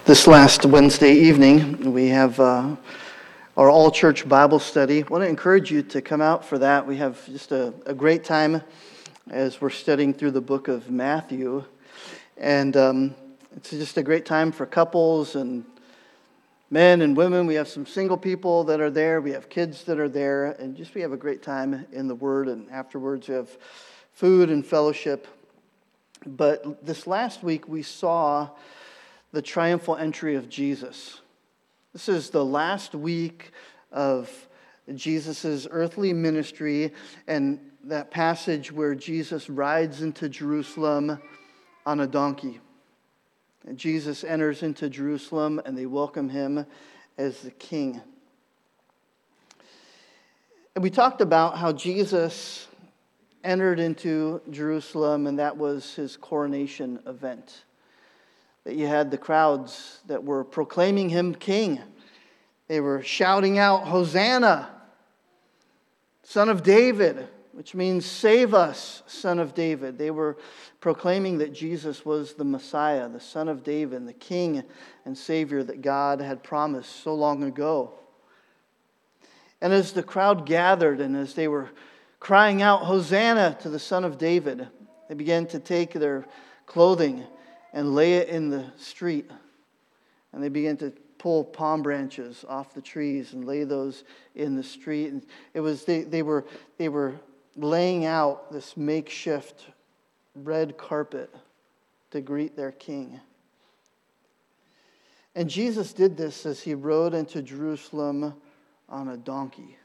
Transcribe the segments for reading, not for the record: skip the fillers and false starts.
This last Wednesday evening, we have our all-church Bible study. I want to encourage you to come out for that. We have just a great time as we're studying through the book of Matthew. And it's just a great time for couples and men and women. We have some single people that are there. We have kids that are there. And we have a great time in the Word. And afterwards, we have food and fellowship. But this last week, we saw the triumphal entry of Jesus. This is the last week of Jesus' earthly ministry, and that passage where Jesus rides into Jerusalem on a donkey. And Jesus enters into Jerusalem, and they welcome him as the king. And we talked about how Jesus entered into Jerusalem, and that was his coronation event. That you had the crowds that were proclaiming him king. They were shouting out, "Hosanna, Son of David," which means "Save us, Son of David." They were proclaiming that Jesus was the Messiah, the Son of David, the King and Savior that God had promised so long ago. And as the crowd gathered and as they were crying out, "Hosanna to the Son of David," they began to take their clothing and lay it in the street. And they began to pull palm branches off the trees and lay those in the street. And it was they were laying out this makeshift red carpet to greet their king. And Jesus did this as he rode into Jerusalem on a donkey.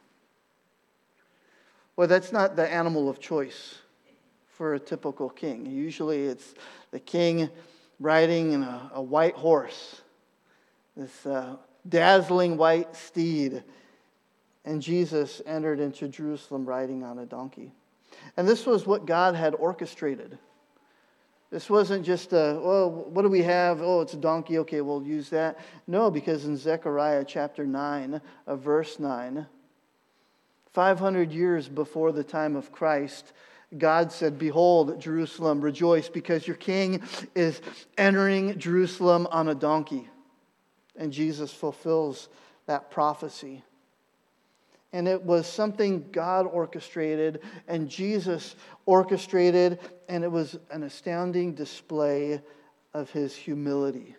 Well, that's not the animal of choice for a typical king. Usually it's the king riding in a white horse, this dazzling white steed. And Jesus entered into Jerusalem riding on a donkey. And this was what God had orchestrated. This wasn't just what do we have? Oh, it's a donkey. Okay, we'll use that. No, because in Zechariah chapter 9, verse 9, 500 years before the time of Christ, God said, "Behold, Jerusalem, rejoice, because your king is entering Jerusalem on a donkey." And Jesus fulfills that prophecy. And it was something God orchestrated and Jesus orchestrated, and it was an astounding display of his humility.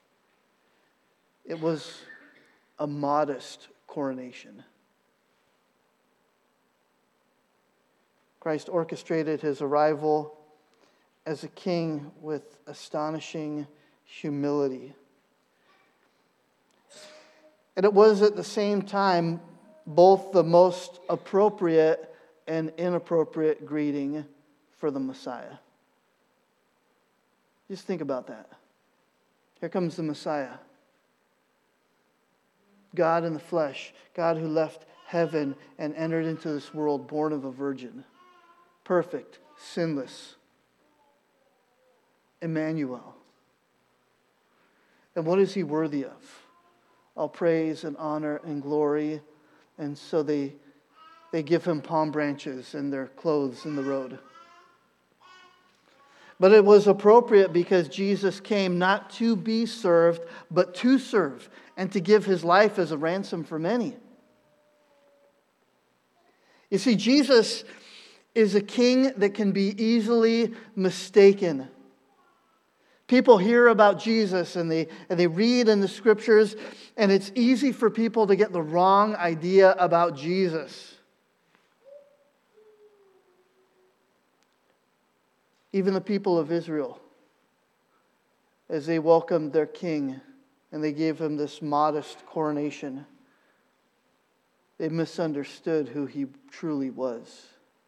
It was a modest coronation. Christ orchestrated his arrival as a king with astonishing humility. And it was at the same time both the most appropriate and inappropriate greeting for the Messiah. Just think about that. Here comes the Messiah. God in the flesh, God who left heaven and entered into this world born of a virgin. Perfect, sinless, Emmanuel. And what is he worthy of? All praise and honor and glory. And so they give him palm branches and their clothes in the road. But it was appropriate because Jesus came not to be served, but to serve and to give his life as a ransom for many. You see, Jesus is a king that can be easily mistaken. People hear about Jesus and they read in the scriptures, and it's easy for people to get the wrong idea about Jesus. Even the people of Israel, as they welcomed their king and they gave him this modest coronation, they misunderstood who he truly was.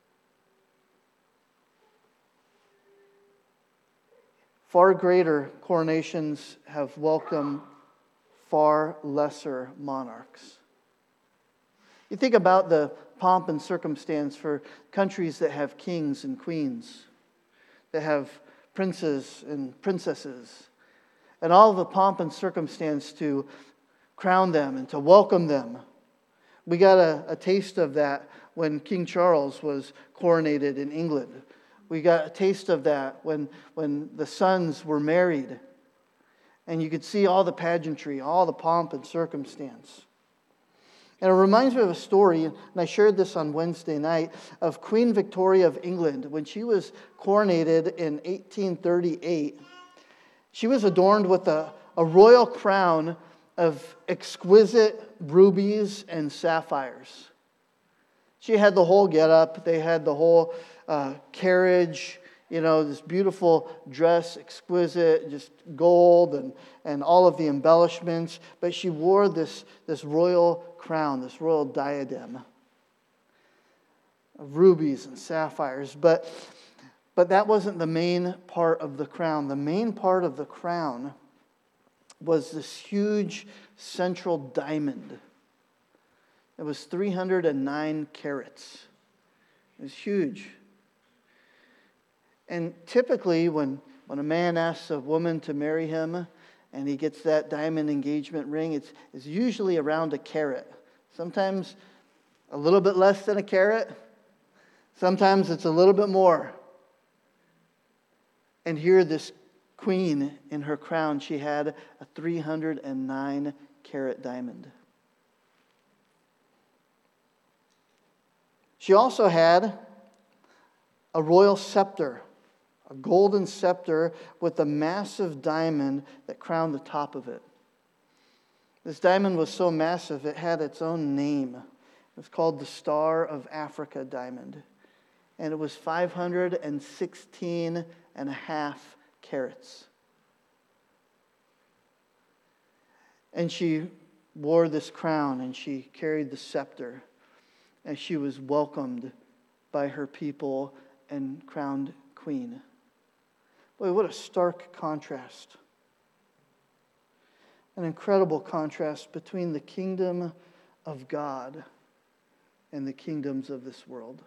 Far greater coronations have welcomed far lesser monarchs. You think about the pomp and circumstance for countries that have kings and queens, that have princes and princesses, and all the pomp and circumstance to crown them and to welcome them. We got a taste of that when King Charles was coronated in England. We got a taste of that when the sons were married. And you could see all the pageantry, all the pomp and circumstance. And it reminds me of a story, and I shared this on Wednesday night, of Queen Victoria of England. When she was coronated in 1838, she was adorned with a royal crown of exquisite rubies and sapphires. She had the whole getup. They had the whole carriage, this beautiful dress, exquisite, just gold and all of the embellishments. But she wore this royal crown, this royal diadem of rubies and sapphires. But that wasn't the main part of the crown. The main part of the crown was this huge central diamond. It was 309 carats. It was huge. And typically when a man asks a woman to marry him and he gets that diamond engagement ring, it's usually around a carat. Sometimes a little bit less than a carat. Sometimes it's a little bit more. And here this queen, in her crown, she had a 309 carat diamond. She also had a royal scepter, a golden scepter with a massive diamond that crowned the top of it. This diamond was so massive, it had its own name. It was called the Star of Africa diamond. And it was 516 and a half carats. And she wore this crown and she carried the scepter. And she was welcomed by her people and crowned queen. Boy, what a stark contrast. An incredible contrast between the kingdom of God and the kingdoms of this world.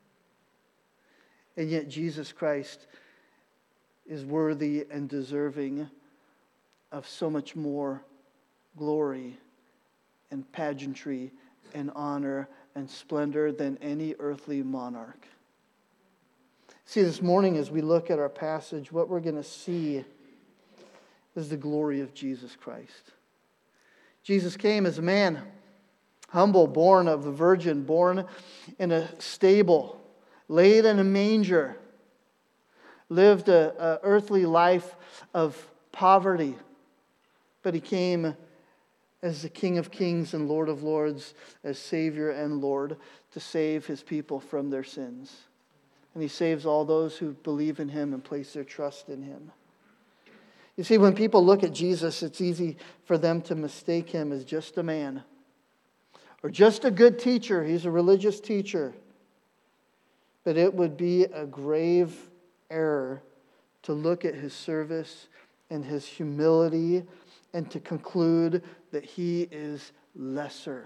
And yet Jesus Christ is worthy and deserving of so much more glory and pageantry and honor and splendor than any earthly monarch. See, this morning as we look at our passage, what we're going to see is the glory of Jesus Christ. Jesus came as a man, humble, born of a virgin, born in a stable, laid in a manger, lived an earthly life of poverty, but he came as the King of Kings and Lord of Lords, as Savior and Lord, to save his people from their sins. And he saves all those who believe in him and place their trust in him. You see, when people look at Jesus, it's easy for them to mistake him as just a man or just a good teacher. He's a religious teacher. But it would be a grave error to look at his service and his humility and to conclude that he is lesser.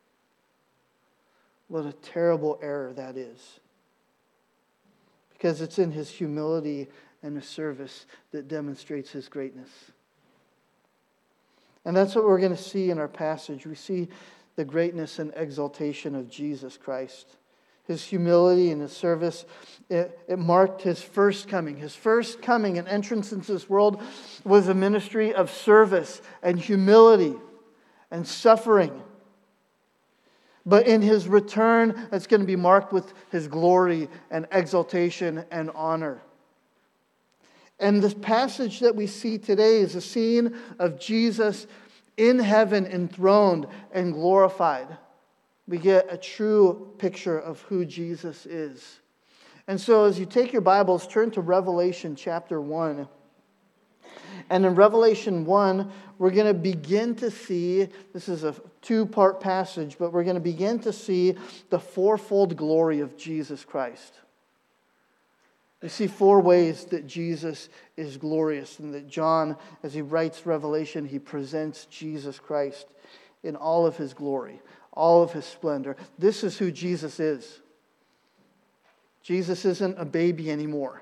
What a terrible error that is. Because it's in his humility and his service that demonstrates his greatness. And that's what we're going to see in our passage. We see the greatness and exaltation of Jesus Christ. His humility and his service, it marked his first coming. His first coming and entrance into this world was a ministry of service and humility and suffering. But in his return, it's going to be marked with his glory and exaltation and honor. And this passage that we see today is a scene of Jesus in heaven, enthroned and glorified. We get a true picture of who Jesus is. And so as you take your Bibles, turn to Revelation chapter 1. And in Revelation 1, we're going to begin to see, this is a two-part passage, but we're going to begin to see the fourfold glory of Jesus Christ. We see four ways that Jesus is glorious, and that John, as he writes Revelation, he presents Jesus Christ in all of his glory, all of his splendor. This is who Jesus is. Jesus isn't a baby anymore.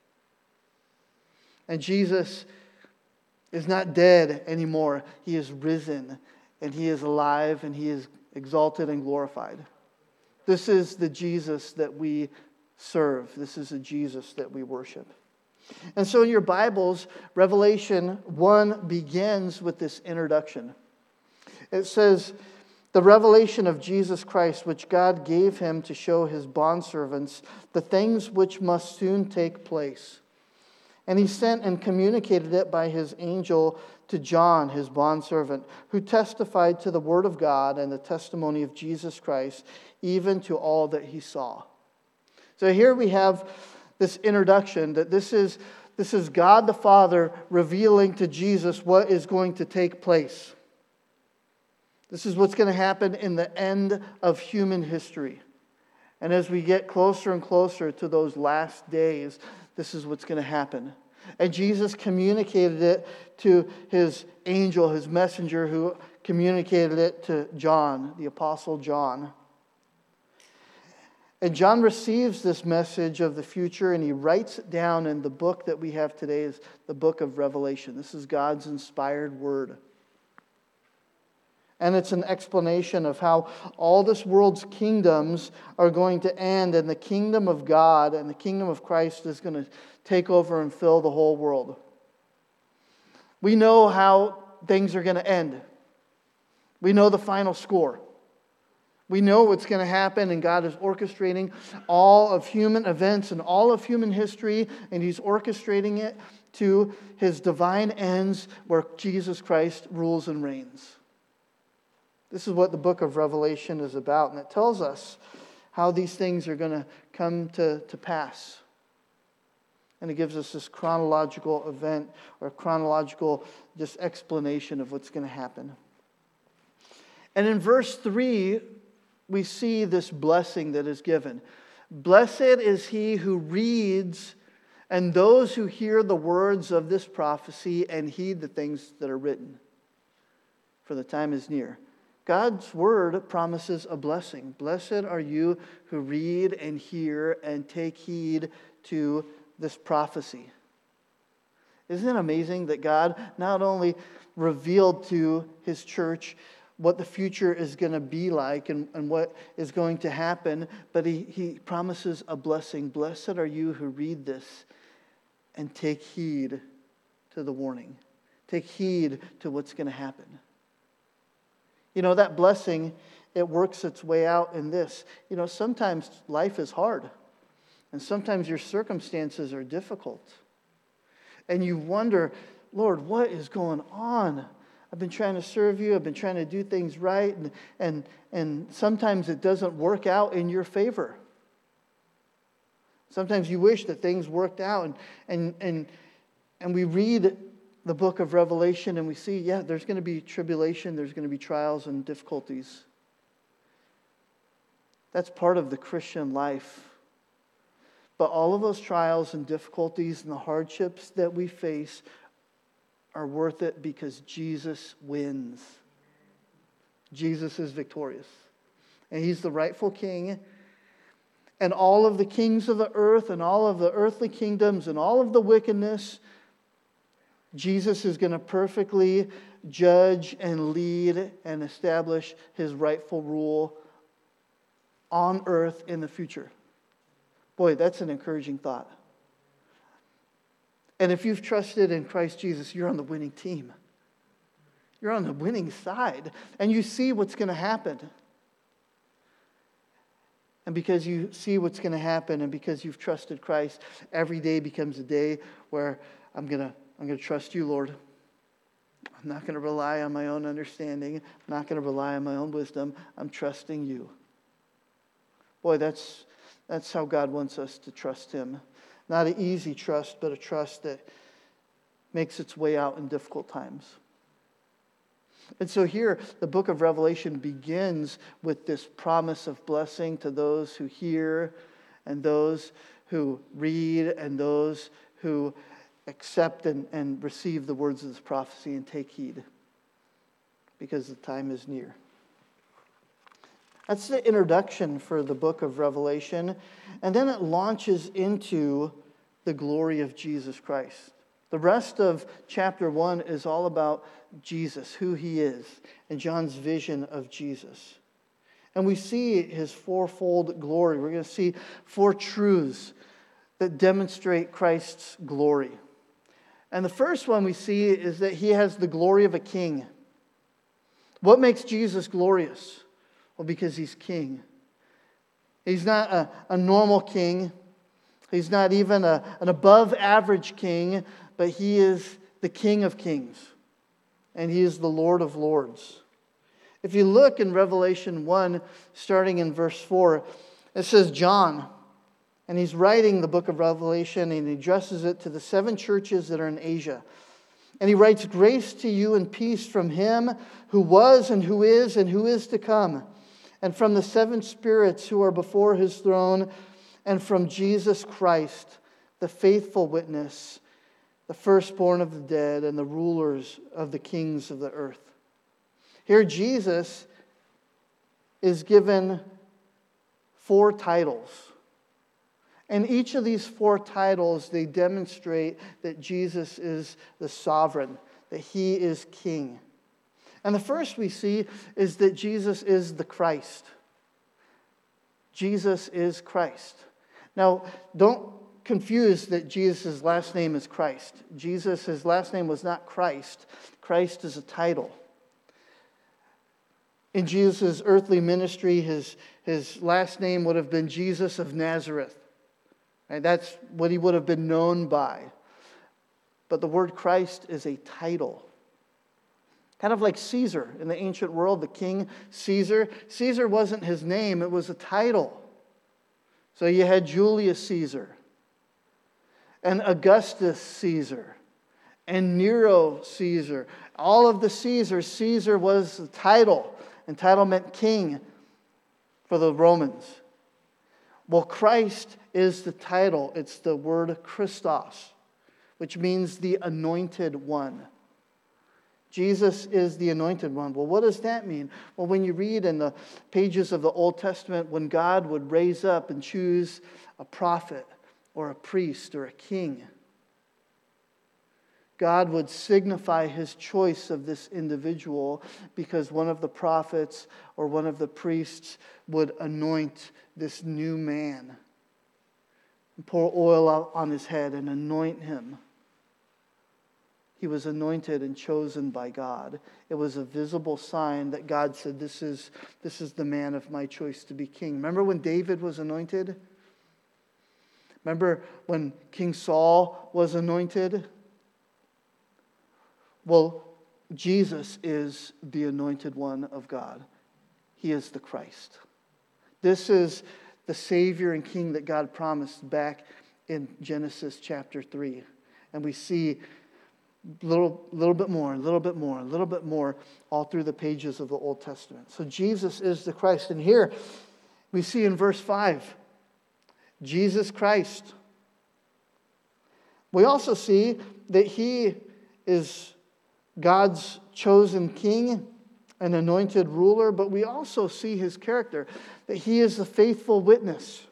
And Jesus is not dead anymore. He is risen, and he is alive, and he is exalted and glorified. This is the Jesus that we serve. This is the Jesus that we worship. And so in your Bibles, Revelation 1 begins with this introduction. It says, the revelation of Jesus Christ, which God gave him to show his bondservants the things which must soon take place. And he sent and communicated it by his angel to John, his bondservant, who testified to the word of God and the testimony of Jesus Christ, even to all that he saw. So here we have this introduction that this is God the Father revealing to Jesus what is going to take place. This is what's going to happen in the end of human history. And as we get closer and closer to those last days, this is what's going to happen. And Jesus communicated it to his angel, his messenger, who communicated it to John, the Apostle John. And John receives this message of the future, and he writes it down in the book that we have today, is the book of Revelation. This is God's inspired word. And it's an explanation of how all this world's kingdoms are going to end, and the kingdom of God and the kingdom of Christ is going to take over and fill the whole world. We know how things are going to end. We know the final score. We know what's going to happen, and God is orchestrating all of human events and all of human history, and He's orchestrating it to His divine ends where Jesus Christ rules and reigns. This is what the book of Revelation is about, and it tells us how these things are going to come to pass. And it gives us this chronological event or chronological just explanation of what's going to happen. And in verse 3, we see this blessing that is given. Blessed is he who reads and those who hear the words of this prophecy and heed the things that are written, for the time is near. God's word promises a blessing. Blessed are you who read and hear and take heed to this prophecy. Isn't it amazing that God not only revealed to His church what the future is going to be like and what is going to happen, but he promises a blessing. Blessed are you who read this and take heed to the warning. Take heed to what's going to happen. You know, that blessing, it works its way out in this. You know, sometimes life is hard. And sometimes your circumstances are difficult. And you wonder, Lord, what is going on? I've been trying to serve you. I've been trying to do things right. And sometimes it doesn't work out in your favor. Sometimes you wish that things worked out. And we read the book of Revelation and we see, yeah, there's going to be tribulation. There's going to be trials and difficulties. That's part of the Christian life. But all of those trials and difficulties and the hardships that we face are worth it because Jesus wins. Jesus is victorious. And He's the rightful king. And all of the kings of the earth and all of the earthly kingdoms and all of the wickedness, Jesus is going to perfectly judge and lead and establish His rightful rule on earth in the future. Boy, that's an encouraging thought. And if you've trusted in Christ Jesus, you're on the winning team. You're on the winning side. And you see what's going to happen. And because you see what's going to happen and because you've trusted Christ, every day becomes a day where I'm going to trust you, Lord. I'm not going to rely on my own understanding. I'm not going to rely on my own wisdom. I'm trusting you. Boy, that's how God wants us to trust Him. Not an easy trust, but a trust that makes its way out in difficult times. And so here, the book of Revelation begins with this promise of blessing to those who hear and those who read and those who accept and receive the words of this prophecy and take heed, because the time is near. That's the introduction for the book of Revelation. And then it launches into the glory of Jesus Christ. The rest of chapter 1 is all about Jesus, who He is, and John's vision of Jesus. And we see His fourfold glory. We're going to see 4 truths that demonstrate Christ's glory. And the first one we see is that he has the glory of a king. What makes Jesus glorious? Well, because he's king. He's not a normal king. He's not even an above average king, but he is the King of Kings. And he is the Lord of Lords. If you look in Revelation 1, starting in verse 4, it says John, and he's writing the book of Revelation, and he addresses it to the 7 churches that are in Asia. And he writes, "Grace to you and peace from him who was and who is to come, and from the 7 spirits who are before his throne, and from Jesus Christ, the faithful witness, the firstborn of the dead, and the rulers of the kings of the earth." Here Jesus is given 4 titles. And each of these 4 titles, they demonstrate that Jesus is the sovereign, that he is king. And the first we see is that Jesus is the Christ. Jesus is Christ. Now, don't confuse that Jesus' last name is Christ. Jesus' last name was not Christ. Christ is a title. In Jesus' earthly ministry, his last name would have been Jesus of Nazareth. And that's what he would have been known by. But the word Christ is a title. Kind of like Caesar in the ancient world, the king Caesar. Caesar wasn't his name, it was a title. So you had Julius Caesar, and Augustus Caesar, and Nero Caesar. All of the Caesars, Caesar was the title. And title meant king for the Romans. Well, Christ is the title. It's the word Christos, which means the anointed one. Jesus is the anointed one. Well, what does that mean? Well, when you read in the pages of the Old Testament, when God would raise up and choose a prophet or a priest or a king, God would signify his choice of this individual because one of the prophets or one of the priests would anoint this new man and pour oil out on his head and anoint him. He was anointed and chosen by God. It was a visible sign that God said, this is the man of my choice to be king. Remember when David was anointed? Remember when King Saul was anointed? Well, Jesus is the anointed one of God. He is the Christ. This is the Savior and King that God promised back in Genesis chapter 3. And we see a little bit more all through the pages of the Old Testament. So Jesus is the Christ. And here we see in verse 5, Jesus Christ. We also see that he is God's chosen king, an anointed ruler, but we also see his character, that he is a faithful witness.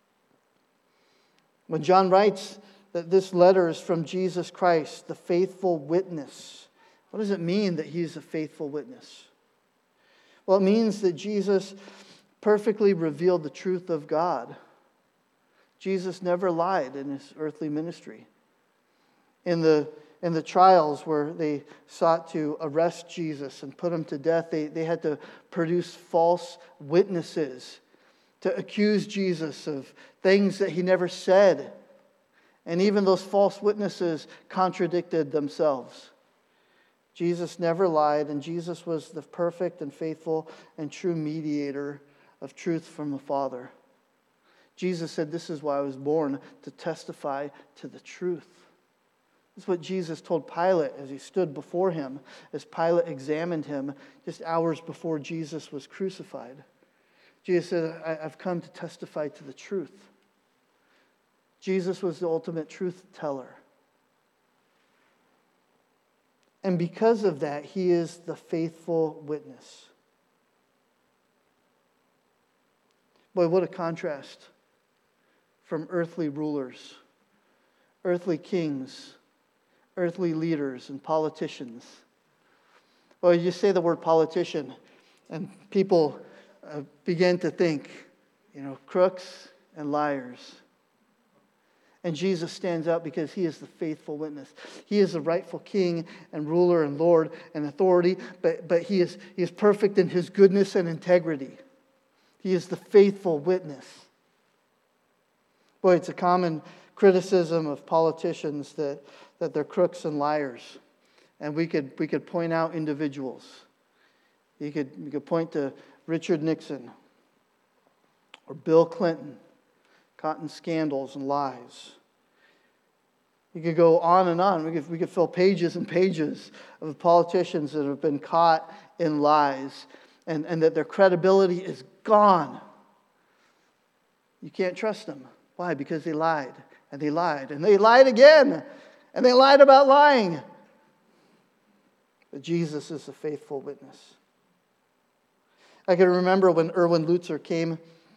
When John writes that this letter is from Jesus Christ, the faithful witness, what does it mean that he's a faithful witness? Well, it means that Jesus perfectly revealed the truth of God. Jesus never lied in his earthly ministry. In the trials where they sought to arrest Jesus and put him to death, they had to produce false witnesses to accuse Jesus of things that he never said. And even those false witnesses contradicted themselves. Jesus never lied, and Jesus was the perfect and faithful and true mediator of truth from the Father. Jesus said, "This is why I was born, to testify to the truth." That's what Jesus told Pilate as he stood before him, as Pilate examined him just hours before Jesus was crucified. Jesus said, "I've come to testify to the truth." Jesus was the ultimate truth teller. And because of that, he is the faithful witness. Boy, what a contrast from earthly rulers, earthly kings, earthly leaders, and politicians. Well, you say the word politician, and people begin to think, crooks and liars. And Jesus stands out because he is the faithful witness. He is the rightful king and ruler and Lord and authority, but he is perfect in his goodness and integrity. He is the faithful witness. Boy, it's a common criticism of politicians that they're crooks and liars. And we could point out individuals. You could point to Richard Nixon or Bill Clinton, caught in scandals and lies. You could go on and on. We could fill pages and pages of politicians that have been caught in lies and that their credibility is gone. You can't trust them. Why? Because they lied. And they lied. And they lied again. And they lied about lying. But Jesus is a faithful witness. I can remember when Erwin Lutzer came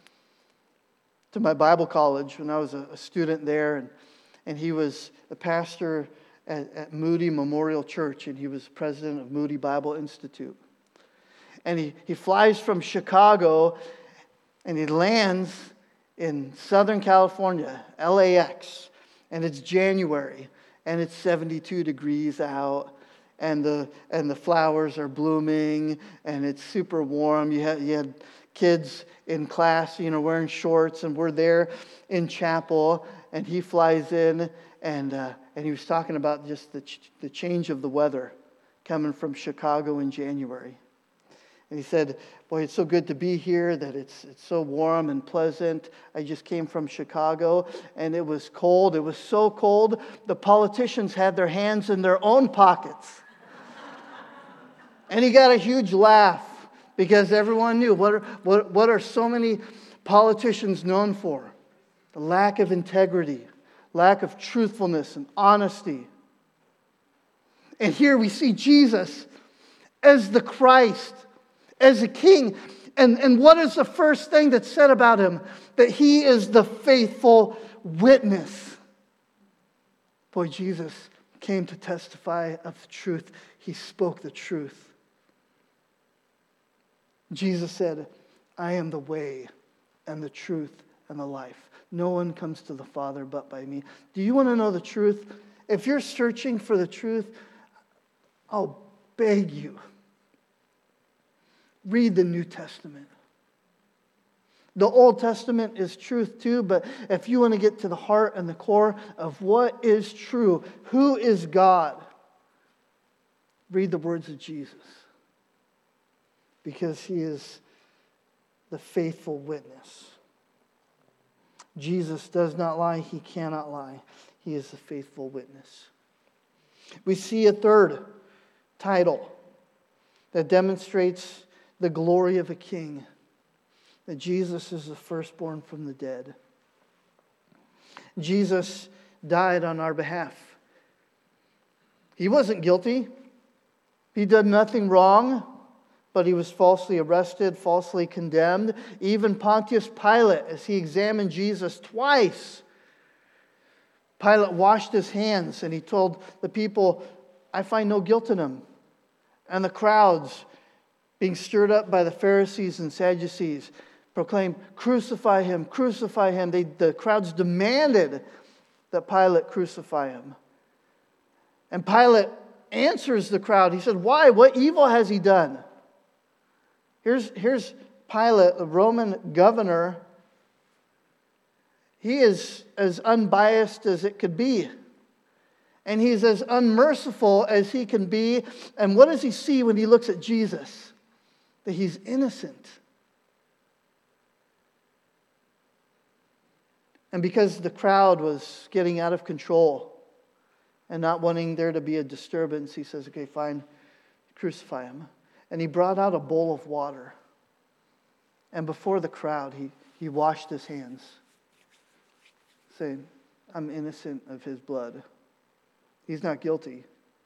to my Bible college when I was a student there, and he was a pastor at Moody Memorial Church, and he was president of Moody Bible Institute. And he flies from Chicago, and he lands in Southern California, LAX, and it's January, and it's 72 degrees out, and the flowers are blooming, and it's super warm. You had kids in class, wearing shorts, and we're there in chapel, and he flies in, and he was talking about just the change of the weather coming from Chicago in January. And he said, boy, it's so good to be here, that it's so warm and pleasant. I just came from Chicago, and it was cold. It was so cold, the politicians had their hands in their own pockets. And he got a huge laugh, because everyone knew, what are so many politicians known for? The lack of integrity, lack of truthfulness and honesty. And here we see Jesus as the Christ, as a king. And what is the first thing that's said about him? That he is the faithful witness. Boy, Jesus came to testify of the truth. He spoke the truth. Jesus said, I am the way and the truth and the life. No one comes to the Father but by me. Do you want to know the truth? If you're searching for the truth, I'll beg you, read the New Testament. The Old Testament is truth too, but if you want to get to the heart and the core of what is true, who is God, read the words of Jesus. Because he is the faithful witness. Jesus does not lie. He cannot lie. He is the faithful witness. We see a third title that demonstrates the glory of a king. That Jesus is the firstborn from the dead. Jesus died on our behalf. He wasn't guilty. He did nothing wrong. But he was falsely arrested, falsely condemned. Even Pontius Pilate, as he examined Jesus twice, Pilate washed his hands and he told the people, I find no guilt in him. And the crowds, being stirred up by the Pharisees and Sadducees, proclaimed, crucify him, crucify him. The crowds demanded that Pilate crucify him. And Pilate answers the crowd. He said, why? What evil has he done? Here's Pilate, the Roman governor. He is as unbiased as it could be. And he's as unmerciful as he can be. And what does he see when he looks at Jesus? That he's innocent. And because the crowd was getting out of control and not wanting there to be a disturbance, he says, okay, fine, crucify him. And he brought out a bowl of water. And before the crowd, he washed his hands, saying, I'm innocent of his blood. He's not guilty.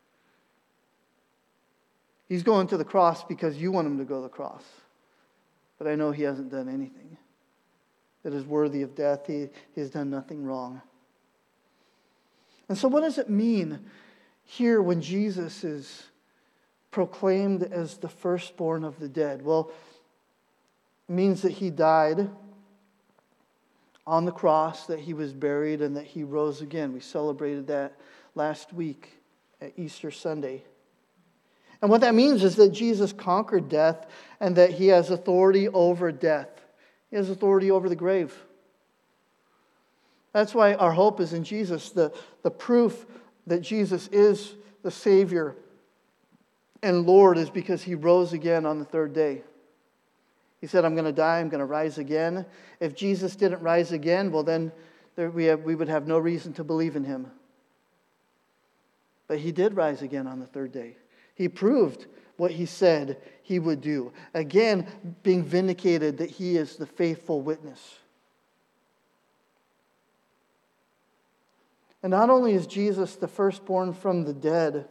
He's going to the cross because you want him to go to the cross. But I know he hasn't done anything that is worthy of death. He has done nothing wrong. And so what does it mean here when Jesus is proclaimed as the firstborn of the dead? Well, it means that he died on the cross, that he was buried, and that he rose again. We celebrated that last week at Easter Sunday. And what that means is that Jesus conquered death and that he has authority over death. He has authority over the grave. That's why our hope is in Jesus. The proof that Jesus is the Savior and Lord is because he rose again on the third day. He said, I'm going to die, I'm going to rise again. If Jesus didn't rise again, well then we would have no reason to believe in him. But he did rise again on the third day. He proved what he said he would do. Again, being vindicated that he is the faithful witness. And not only is Jesus the firstborn from the dead,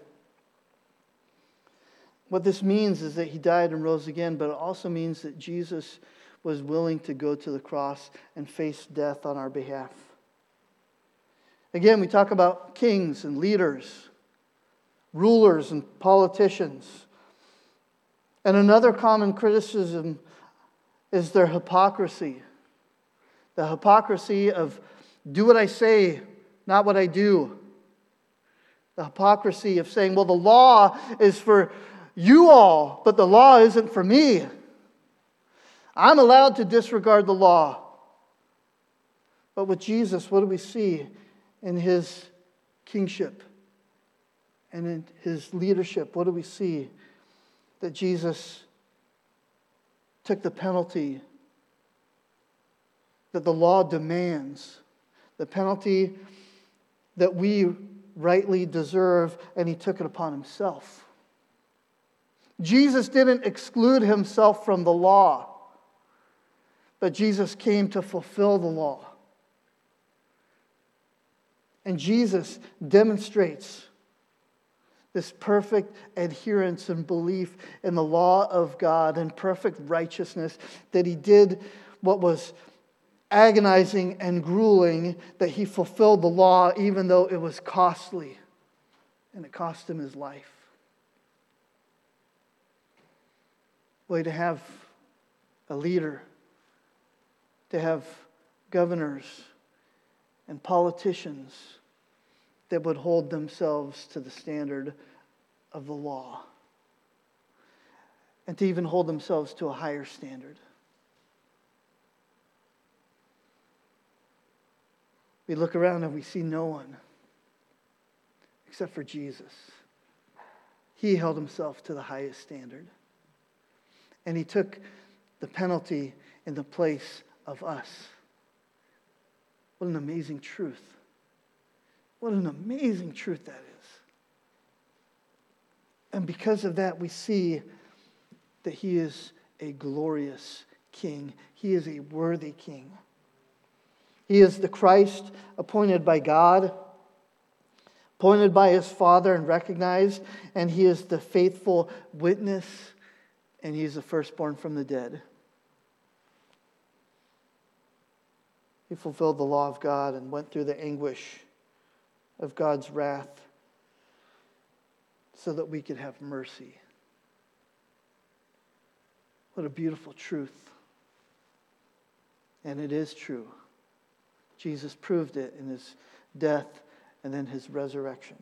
what this means is that he died and rose again, but it also means that Jesus was willing to go to the cross and face death on our behalf. Again, we talk about kings and leaders, rulers and politicians. And another common criticism is their hypocrisy. The hypocrisy of do what I say, not what I do. The hypocrisy of saying, well, the law is for you all, but the law isn't for me. I'm allowed to disregard the law. But with Jesus, what do we see in his kingship and in his leadership? What do we see? That Jesus took the penalty that the law demands, the penalty that we rightly deserve, and he took it upon himself. Jesus didn't exclude himself from the law, but Jesus came to fulfill the law. And Jesus demonstrates this perfect adherence and belief in the law of God and perfect righteousness, that he did what was agonizing and grueling, that he fulfilled the law even though it was costly, and it cost him his life. Boy, to have a leader, to have governors and politicians that would hold themselves to the standard of the law, and to even hold themselves to a higher standard. We look around and we see no one except for Jesus. He held himself to the highest standard. And he took the penalty in the place of us. What an amazing truth. What an amazing truth that is. And because of that, we see that he is a glorious king. He is a worthy king. He is the Christ appointed by God, appointed by his Father and recognized, and he is the faithful witness, and he is the firstborn from the dead. He fulfilled the law of God and went through the anguish of God's wrath so that we could have mercy. What a beautiful truth. And it is true. Jesus proved it in his death and then his resurrection.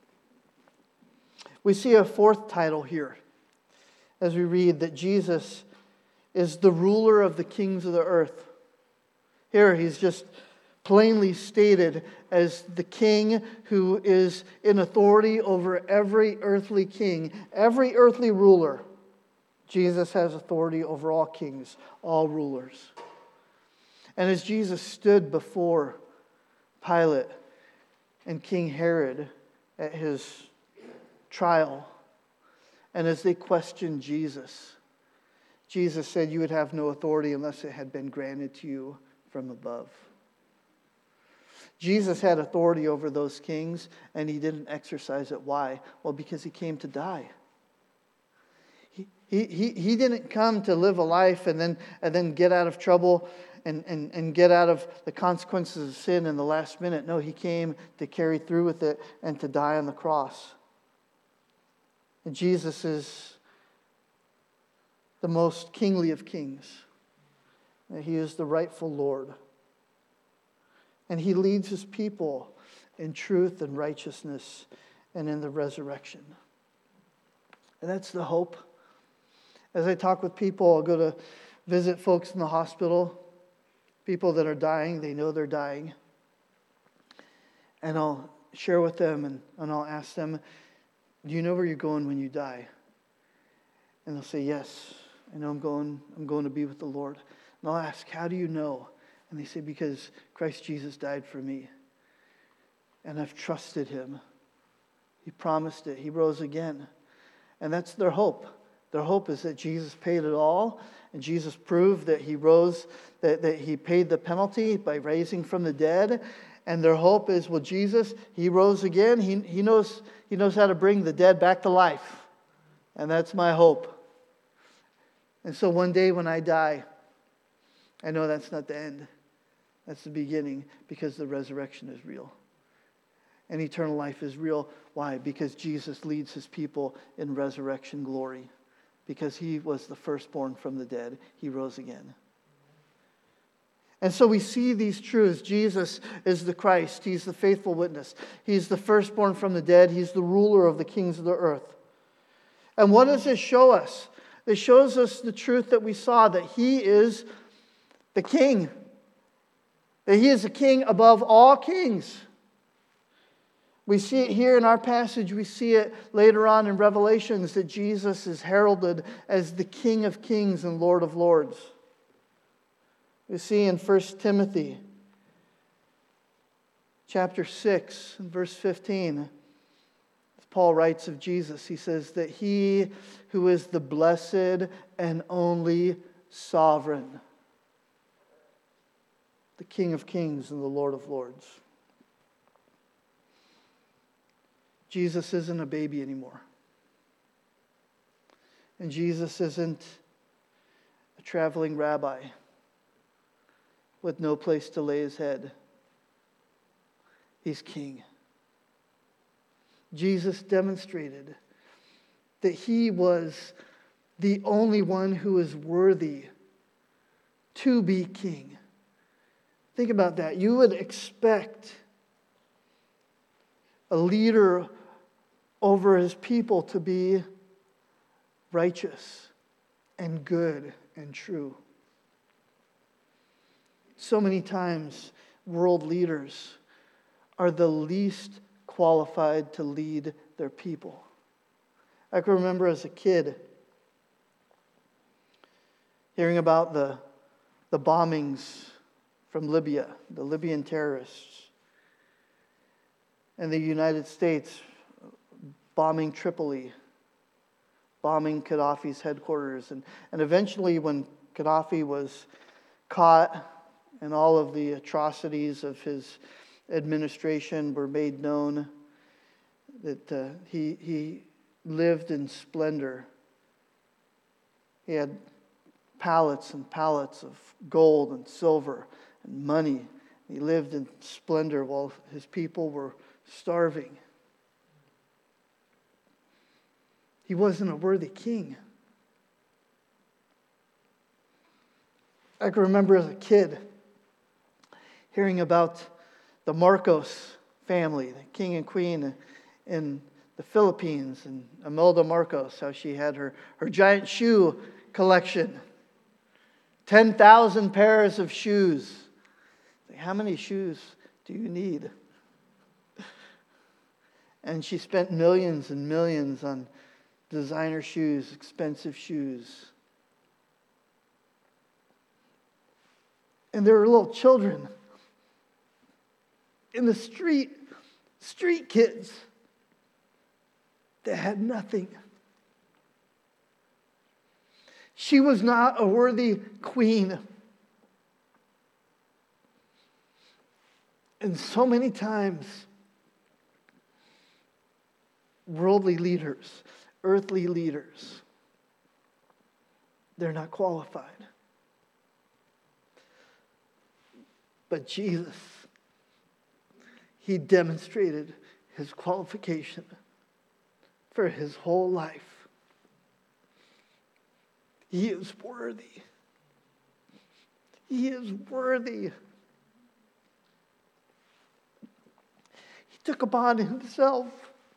We see a fourth title here as we read that Jesus is the ruler of the kings of the earth. Here he's just plainly stated as the king who is in authority over every earthly king, every earthly ruler. Jesus has authority over all kings, all rulers. And as Jesus stood before Pilate and King Herod at his trial, and as they questioned Jesus, Jesus said, "You would have no authority unless it had been granted to you from above." Jesus had authority over those kings, and he didn't exercise it. Why? Well, because he came to die. He didn't come to live a life and then get out of trouble and get out of the consequences of sin in the last minute. No, he came to carry through with it and to die on the cross. And Jesus is the most kingly of kings. He is the rightful Lord. And he leads his people in truth and righteousness and in the resurrection. And that's the hope. As I talk with people, I'll go to visit folks in the hospital, people that are dying, they know they're dying. And I'll share with them and I'll ask them, do you know where you're going when you die? And they'll say, yes, I know I'm going to be with the Lord. And I'll ask, how do you know? And they say, because Christ Jesus died for me. And I've trusted him. He promised it. He rose again. And that's their hope. Their hope is that Jesus paid it all. And Jesus proved that he rose, that he paid the penalty by raising from the dead. And their hope is, well, Jesus, he rose again. He knows how to bring the dead back to life. And that's my hope. And so one day when I die, I know that's not the end. That's the beginning, because the resurrection is real. And eternal life is real. Why? Because Jesus leads his people in resurrection glory. Because he was the firstborn from the dead. He rose again. And so we see these truths. Jesus is the Christ. He's the faithful witness. He's the firstborn from the dead. He's the ruler of the kings of the earth. And what does this show us? It shows us the truth that we saw, that he is the king. That he is the king above all kings. We see it here in our passage. We see it later on in Revelations that Jesus is heralded as the King of Kings and Lord of Lords. We see in 1 Timothy chapter 6 and verse 15, Paul writes of Jesus. He says that he who is the blessed and only sovereign, the King of Kings and the Lord of Lords. Jesus isn't a baby anymore. And Jesus isn't a traveling rabbi with no place to lay his head. He's king. Jesus demonstrated that he was the only one who is worthy to be king. Think about that. You would expect a leader over his people to be righteous and good and true. So many times, world leaders are the least qualified to lead their people. I can remember as a kid hearing about the bombings from Libya, the Libyan terrorists, and the United States bombing Tripoli, bombing Gaddafi's headquarters. And eventually when Gaddafi was caught and all of the atrocities of his administration were made known, that he lived in splendor. He had pallets and pallets of gold and silver and money. He lived in splendor while his people were starving. He wasn't a worthy king. I can remember as a kid hearing about the Marcos family, the king and queen in the Philippines, and Imelda Marcos, how she had her giant shoe collection. 10,000 pairs of shoes. How many shoes do you need? And she spent millions and millions on designer shoes, expensive shoes. And there were little children in the street kids that had nothing. She was not a worthy queen. And so many times, worldly leaders, earthly leaders, they're not qualified. But Jesus, he demonstrated his qualification for his whole life. He is worthy. He is worthy. took upon himself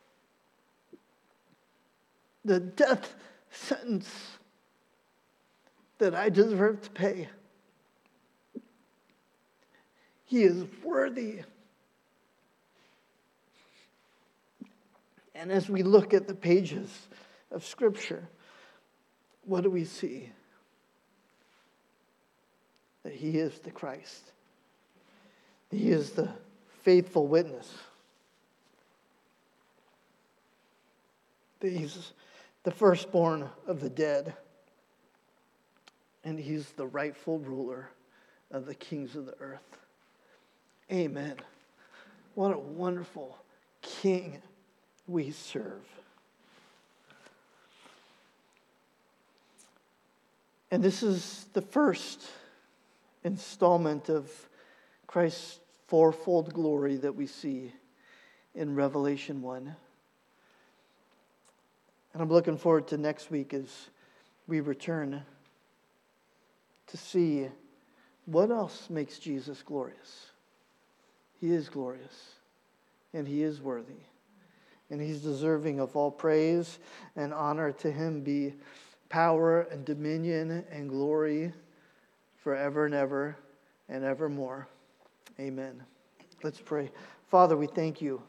the death sentence that I deserve to pay. He is worthy. And as we look at the pages of Scripture, what do we see? That he is the Christ. He is the faithful witness. That he's the firstborn of the dead. And he's the rightful ruler of the kings of the earth. Amen. What a wonderful King we serve. And this is the first installment of Christ's fourfold glory that we see in Revelation 1. And I'm looking forward to next week as we return to see what else makes Jesus glorious. He is glorious, and he is worthy, and he's deserving of all praise and honor. To him be power and dominion and glory forever and ever and evermore. Amen. Let's pray. Father, we thank you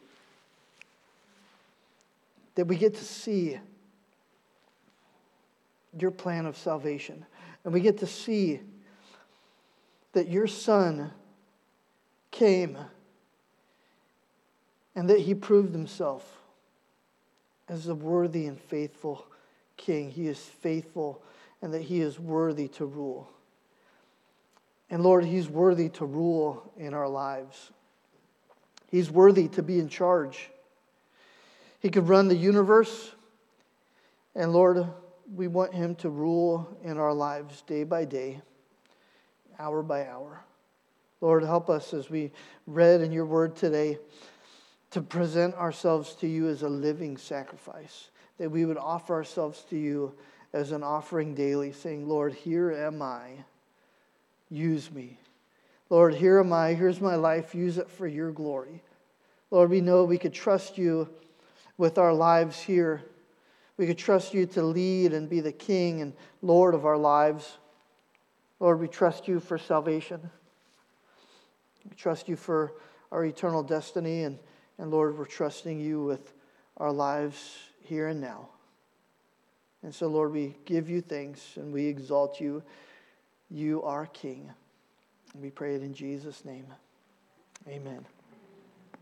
that we get to see your plan of salvation. And we get to see that your Son came and that he proved himself as a worthy and faithful King. He is faithful and that he is worthy to rule. And Lord, he's worthy to rule in our lives. He's worthy to be in charge. He could run the universe. And Lord, we want him to rule in our lives day by day, hour by hour. Lord, help us as we read in your word today to present ourselves to you as a living sacrifice, that we would offer ourselves to you as an offering daily, saying, Lord, here am I. Use me. Lord, here am I. Here's my life. Use it for your glory. Lord, we know we could trust you with our lives here. We could trust you to lead and be the King and Lord of our lives. Lord, we trust you for salvation. We trust you for our eternal destiny. And Lord, we're trusting you with our lives here and now. And so, Lord, we give you thanks and we exalt you. You are King. And we pray it in Jesus' name. Amen.